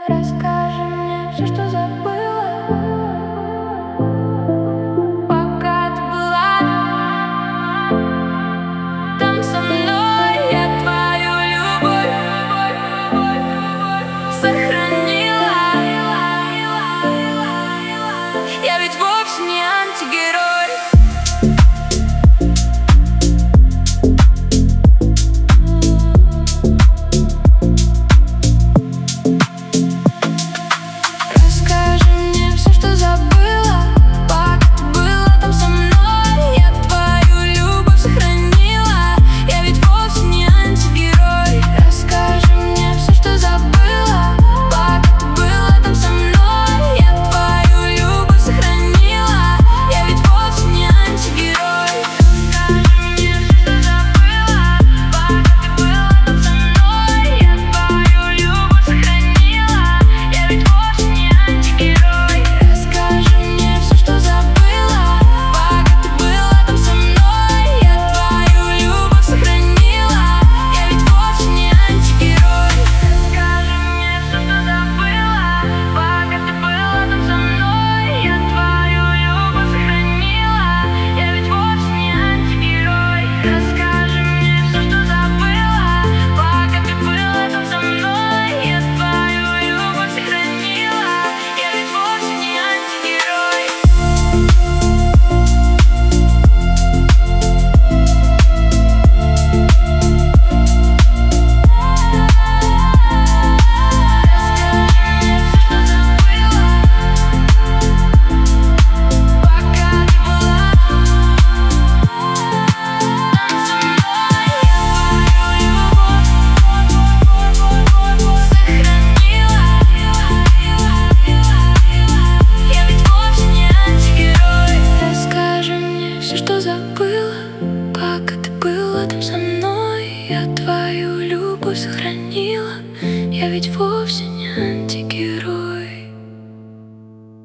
Расскажи мне все, что забыла, пока ты была там со мной. Я твою любовь сохранила. Я ведь вовсе не антигерой. Пока ты был рядом со мной, я твою любовь сохранила. Я ведь вовсе не